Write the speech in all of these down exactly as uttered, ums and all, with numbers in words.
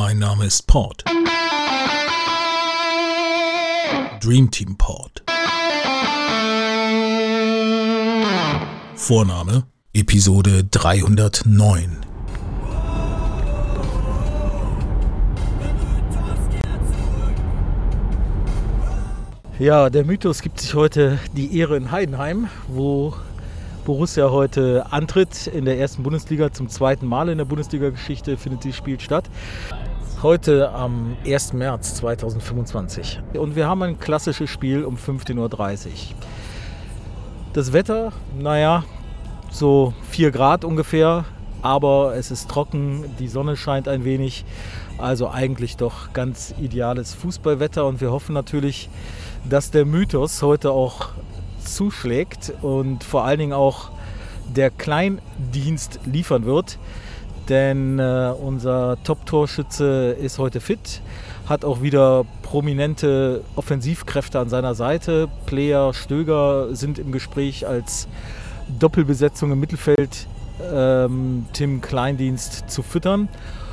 Mein Name ist Port. Dream Team Port. Vorname Episode dreihundertneun. Ja, der Mythos gibt sich heute die Ehre in Heidenheim, wo Borussia heute antritt in der ersten Bundesliga. Zum zweiten Mal in der Bundesliga-Geschichte findet dieses Spiel statt. Heute am ersten März zweitausendfünfundzwanzig. Und wir haben ein klassisches Spiel um fünfzehn Uhr dreißig. Das Wetter, naja, so vier Grad ungefähr, aber es ist trocken, die Sonne scheint ein wenig. Also eigentlich doch ganz ideales Fußballwetter und wir hoffen natürlich, dass der Mythos heute auch zuschlägt und vor allen Dingen auch der Kleindienst liefern wird. Denn äh, unser Top-Torschütze ist heute fit, hat auch wieder prominente Offensivkräfte an seiner Seite. Player, Stöger sind im Gespräch als Doppelbesetzung im Mittelfeld, ähm, Tim Kleindienst zu füttern.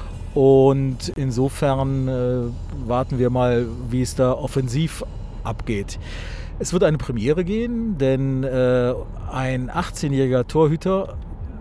Und insofern äh, warten wir mal, wie es da offensiv abgeht. Es wird eine Premiere gehen, denn äh, ein achtzehnjähriger Torhüter,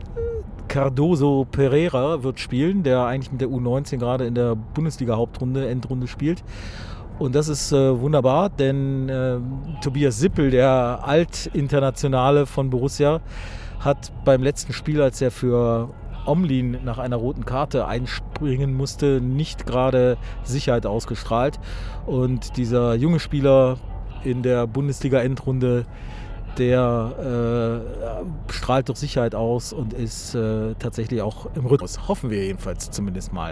Cardoso Pereira, wird spielen, der eigentlich mit der U neunzehn gerade in der Bundesliga-Hauptrunde, Endrunde spielt. Und das ist äh, wunderbar, denn äh, Tobias Sippel, der Altinternationale von Borussia, hat beim letzten Spiel, als er für Omlin nach einer roten Karte einspringen musste, nicht gerade Sicherheit ausgestrahlt. Und dieser junge Spieler in der Bundesliga-Endrunde, der äh, strahlt doch Sicherheit aus und ist äh, tatsächlich auch im Rhythmus. Hoffen wir jedenfalls zumindest mal.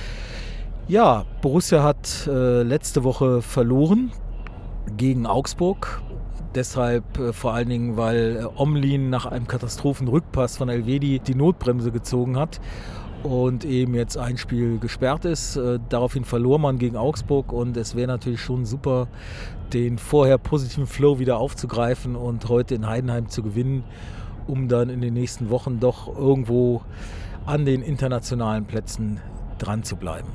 Ja, Borussia hat äh, letzte Woche verloren gegen Augsburg. Deshalb äh, vor allen Dingen, weil äh, Omlin nach einem Katastrophenrückpass von Elvedi die Notbremse gezogen hat und eben jetzt ein Spiel gesperrt ist. Äh, daraufhin verlor man gegen Augsburg und es wäre natürlich schon super, den vorher positiven Flow wieder aufzugreifen und heute in Heidenheim zu gewinnen, um dann in den nächsten Wochen doch irgendwo an den internationalen Plätzen dran zu bleiben.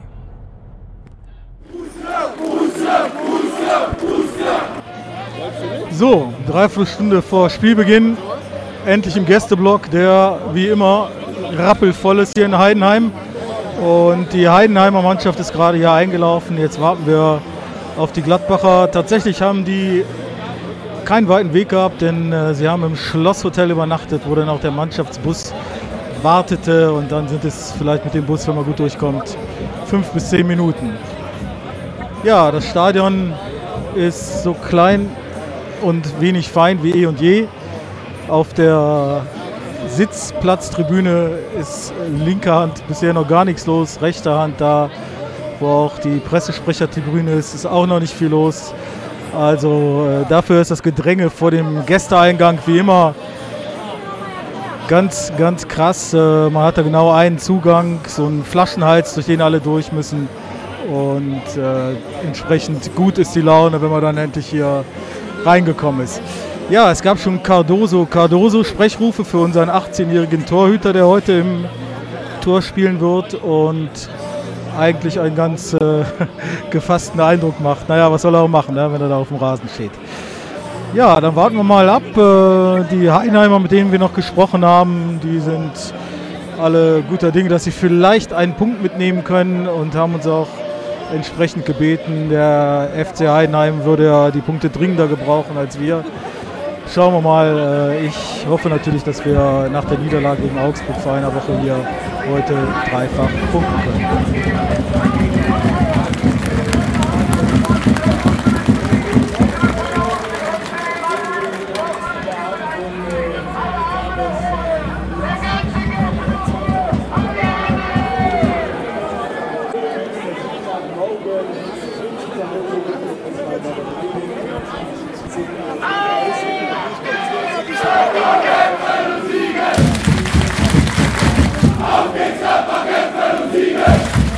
So, dreiviertel Stunde vor Spielbeginn, endlich im Gästeblock, der wie immer rappelvoll ist hier in Heidenheim. Und die Heidenheimer Mannschaft ist gerade hier eingelaufen. Jetzt warten wir auf die Gladbacher. Tatsächlich haben die keinen weiten Weg gehabt, denn äh, sie haben im Schlosshotel übernachtet, wo dann auch der Mannschaftsbus wartete. Und dann sind es vielleicht mit dem Bus, wenn man gut durchkommt, fünf bis zehn Minuten. Ja, das Stadion ist so klein und wenig fein wie eh und je. Auf der Sitzplatztribüne ist linker Hand bisher noch gar nichts los, rechter Hand da, wo auch die Pressesprechertribüne ist, ist auch noch nicht viel los. Also äh, dafür ist das Gedränge vor dem Gästeeingang wie immer ganz, ganz krass. Äh, man hat da genau einen Zugang, so einen Flaschenhals, durch den alle durch müssen. Und äh, entsprechend gut ist die Laune, wenn man dann endlich hier reingekommen ist. Ja, es gab schon Cardoso, Cardoso-Sprechrufe für unseren achtzehnjährigen Torhüter, der heute im Tor spielen wird und eigentlich einen ganz äh, gefassten Eindruck macht. Naja, was soll er auch machen, ne, wenn er da auf dem Rasen steht. Ja, dann warten wir mal ab. Äh, die Heidenheimer, mit denen wir noch gesprochen haben, die sind alle guter Dinge, dass sie vielleicht einen Punkt mitnehmen können und haben uns auch entsprechend gebeten. Der F C Heidenheim würde ja die Punkte dringender gebrauchen als wir. Schauen wir mal. Ich hoffe natürlich, dass wir nach der Niederlage gegen Augsburg vor einer Woche hier heute dreifach punkten können. Auf geht's, Gladbach, kämpfen und siegen!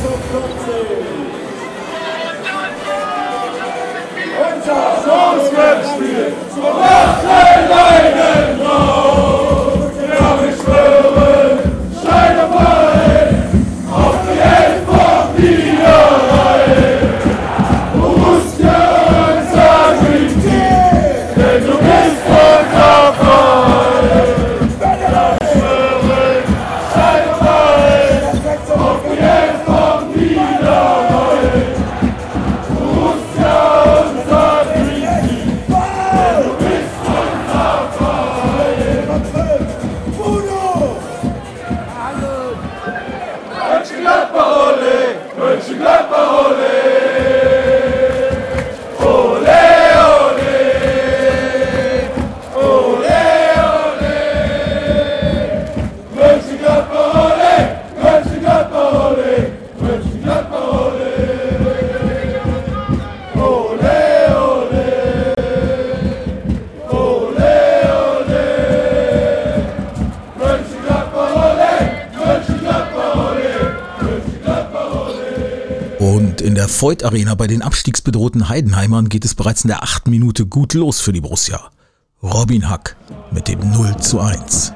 Und in der Voith Arena bei den abstiegsbedrohten Heidenheimern geht es bereits in der achten Minute gut los für die Borussia. Robin Hack mit dem null zu eins.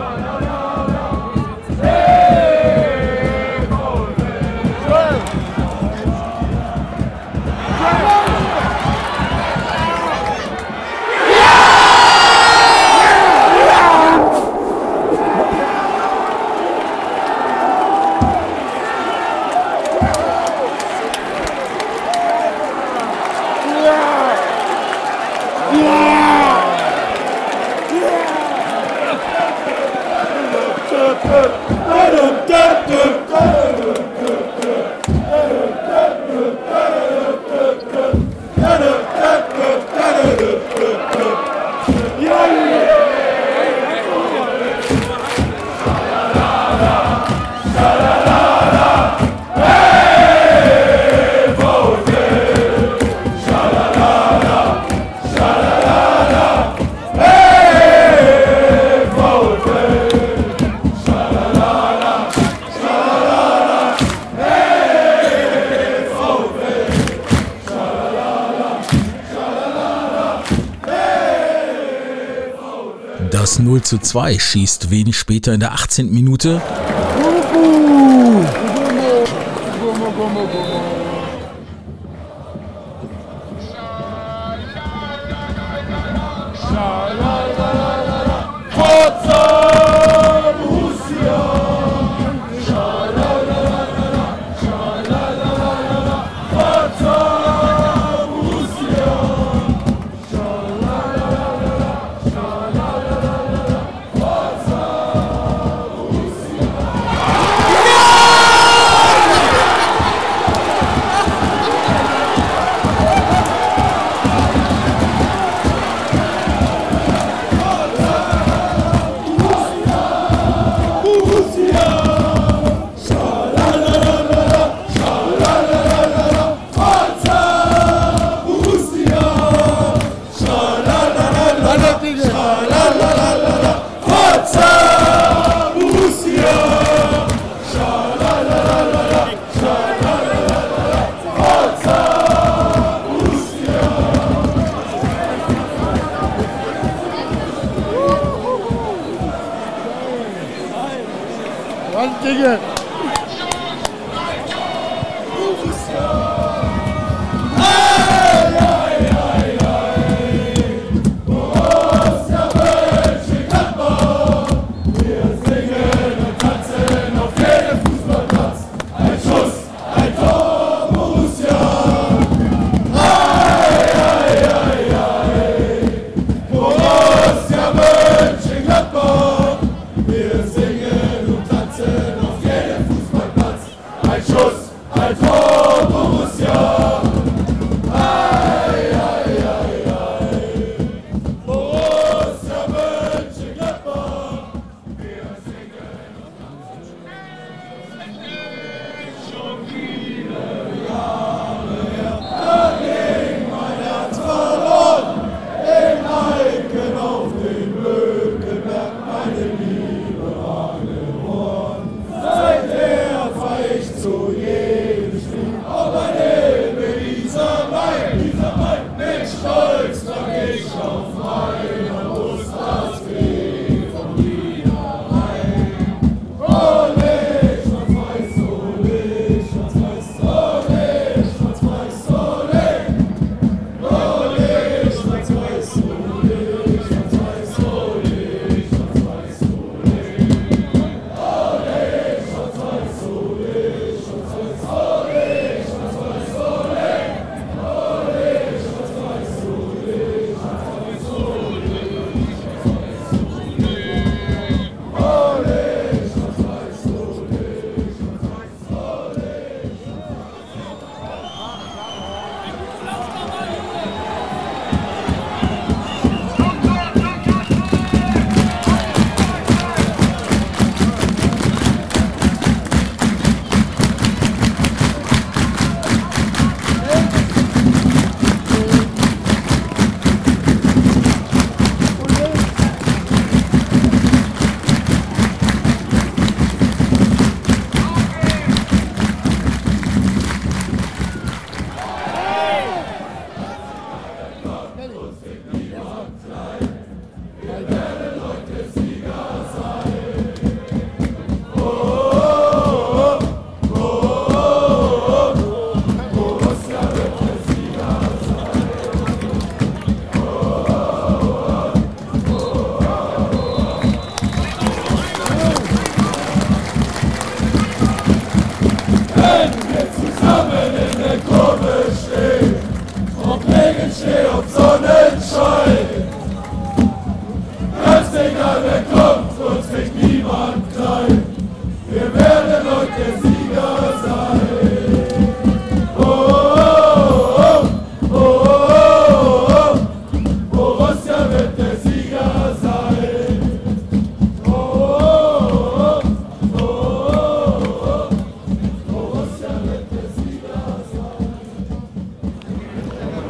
Das null zu zwei schießt wenig später in der achtzehnten Minute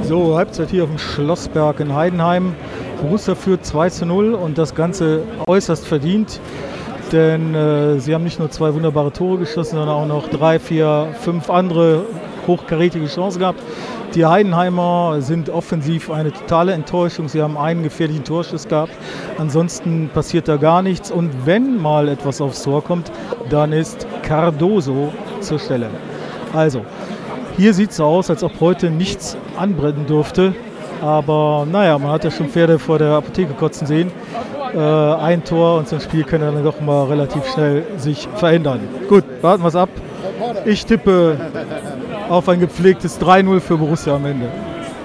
So, Halbzeit hier auf dem Schlossberg in Heidenheim. Borussia führt zwei zu null und das Ganze äußerst verdient. Denn äh, sie haben nicht nur zwei wunderbare Tore geschossen, sondern auch noch drei, vier, fünf andere hochkarätige Chancen gehabt. Die Heidenheimer sind offensiv eine totale Enttäuschung. Sie haben einen gefährlichen Torschuss gehabt. Ansonsten passiert da gar nichts. Und wenn mal etwas aufs Tor kommt, dann ist Cardoso zur Stelle. Also, hier sieht es so aus, als ob heute nichts anbrennen dürfte. Aber naja, man hat ja schon Pferde vor der Apotheke kotzen sehen. Äh, ein Tor und so ein Spiel kann dann doch mal relativ schnell sich verändern. Gut, warten wir es ab. Ich tippe auf ein gepflegtes drei null für Borussia am Ende.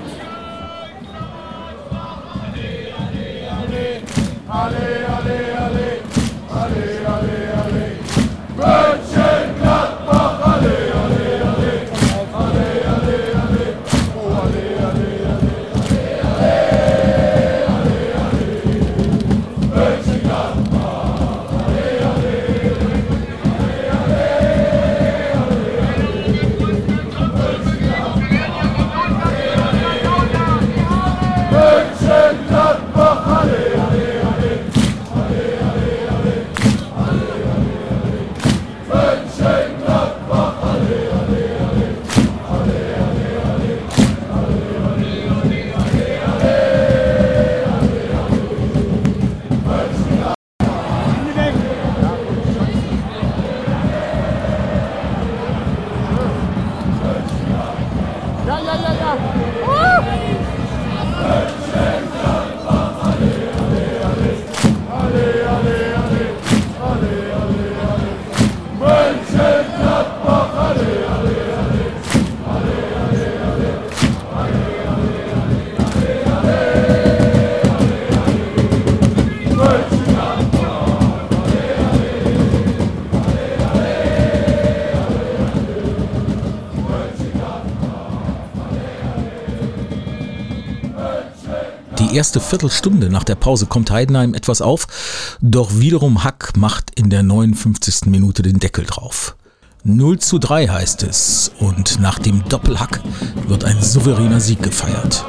Die erste Viertelstunde nach der Pause kommt Heidenheim etwas auf, doch wiederum Hack macht in der neunundfünfzigsten Minute den Deckel drauf. null zu drei heißt es und nach dem Doppelhack wird ein souveräner Sieg gefeiert.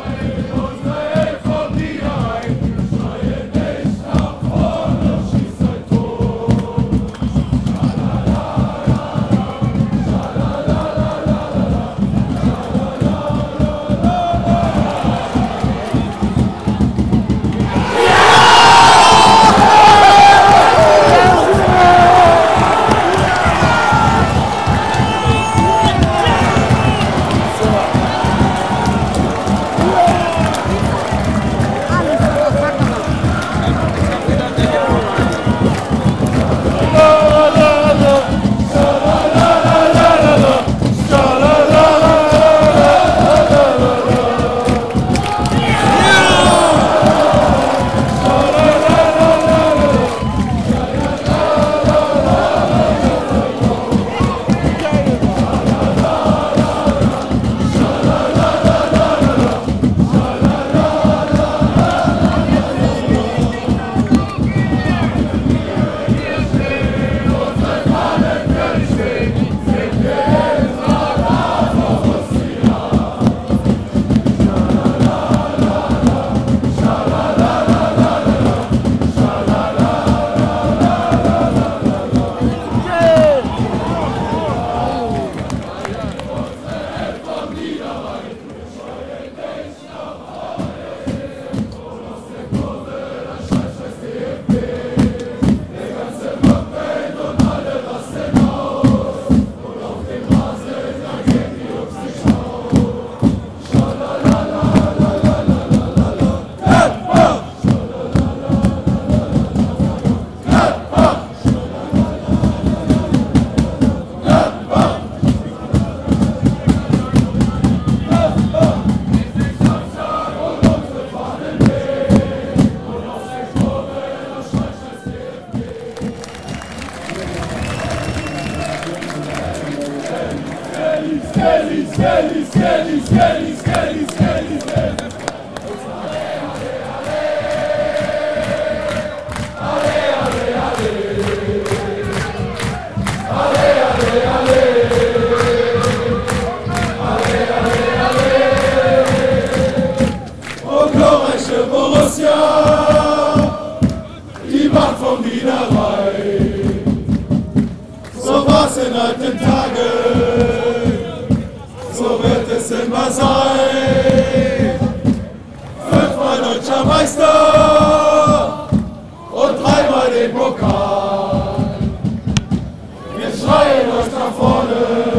so wird es immer sein. Fünfmal deutscher Meister und dreimal den Pokal. Wir schreien euch nach vorne,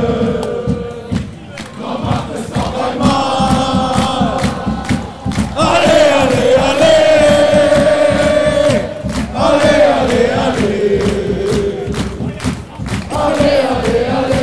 komm macht es noch einmal. Alle, alle, alle, alle, alle, alle, alle, alle, alle.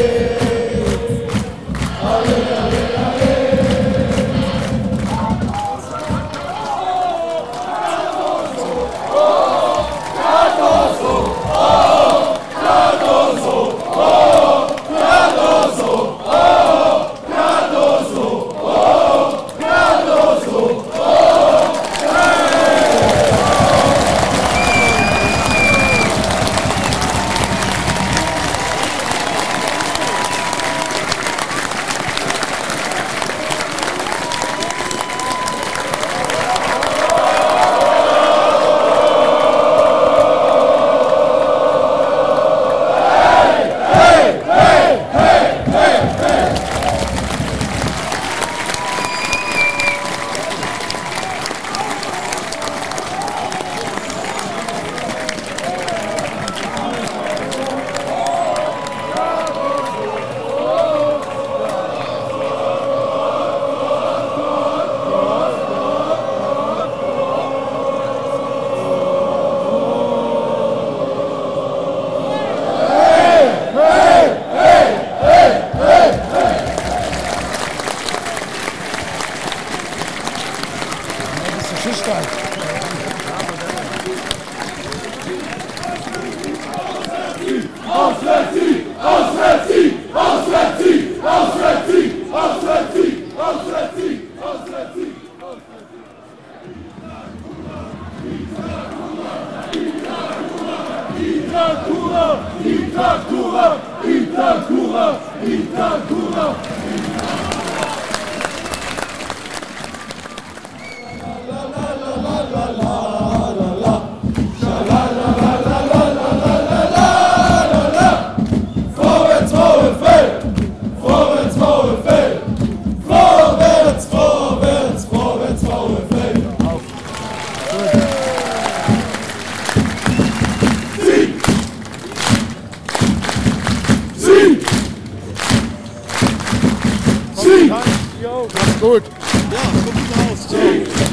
Gut. Ja, so gut aus. Ciao.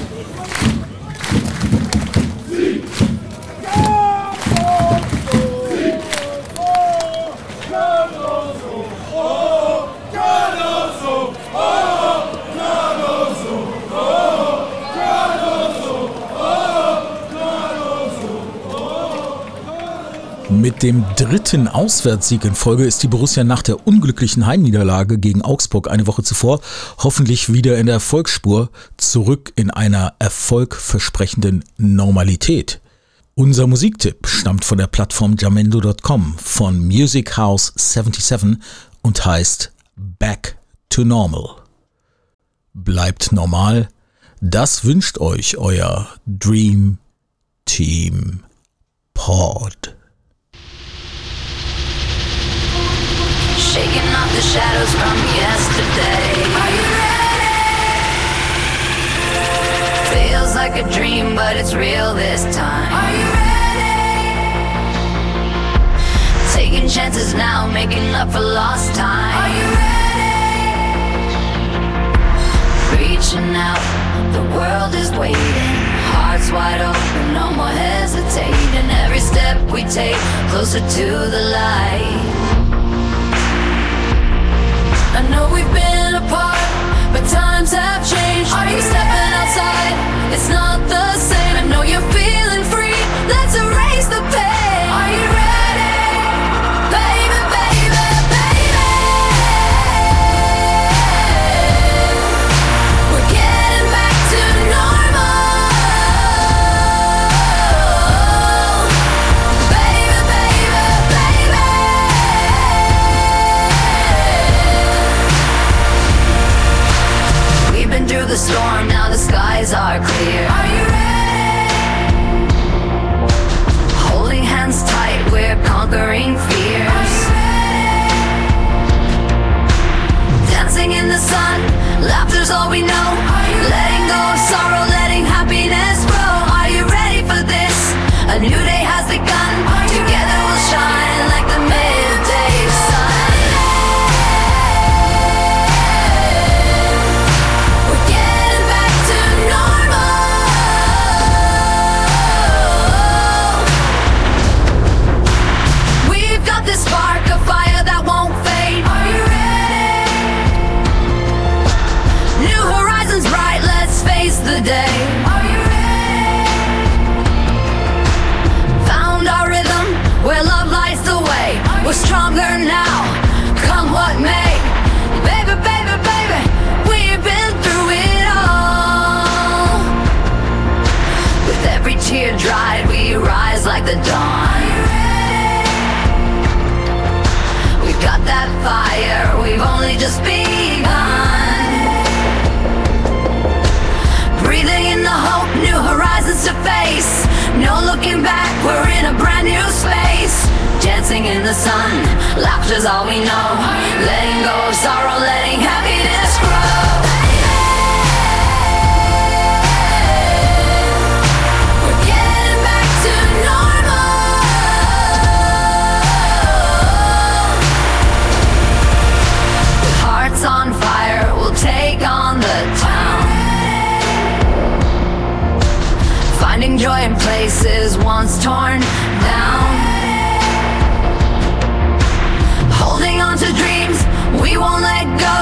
Mit dem dritten Auswärtssieg in Folge ist die Borussia nach der unglücklichen Heimniederlage gegen Augsburg eine Woche zuvor hoffentlich wieder in der Erfolgsspur, zurück in einer erfolgversprechenden Normalität. Unser Musiktipp stammt von der Plattform jamendo Punkt com von Music House siebenundsiebzig und heißt Back to Normal. Bleibt normal, das wünscht euch euer Dream Team Pod. Shaking off the shadows from yesterday. Are you ready? Feels like a dream, but it's real this time. Are you ready? Taking chances now, making up for lost time. Are you ready? Reaching out, the world is waiting. Hearts wide open, no more hesitating. Every step we take, closer to the light. I know we've been apart, but times have changed. Are you stepping outside? It's not the same. I know you're feeling free. Let's erase the pain. Are you ready? Baby, baby, baby. We're getting back to normal. Baby, baby, baby. Been through the storm, now the skies are clear. Are you ready? Holding hands tight, we're conquering fears. Are you ready? Dancing Laughter's all we know. Letting go of sorrow, letting happiness grow. Are you ready for this? A new day has begun. Together we'll shine like the midday sun. We're getting back to normal. We've got this spark of fire that won't fade. Are you ready? New horizons bright, let's face the day. Are you ready? Found our rhythm, where love lights the way. We're stronger now, come what may. Baby, baby, baby, we've been through it all. With every tear dried, we rise like the dawn. We've got that fire, we've only just begun. Breathing in the hope, new horizons to face. No looking back, we're in a brand new space. Dancing in the sun, laughter's all we know. Letting go of sorrow, letting happiness grow. We're getting back to normal. With hearts on fire, we'll take on the town. Finding joy in places once torn down. Holding on to dreams we won't let go.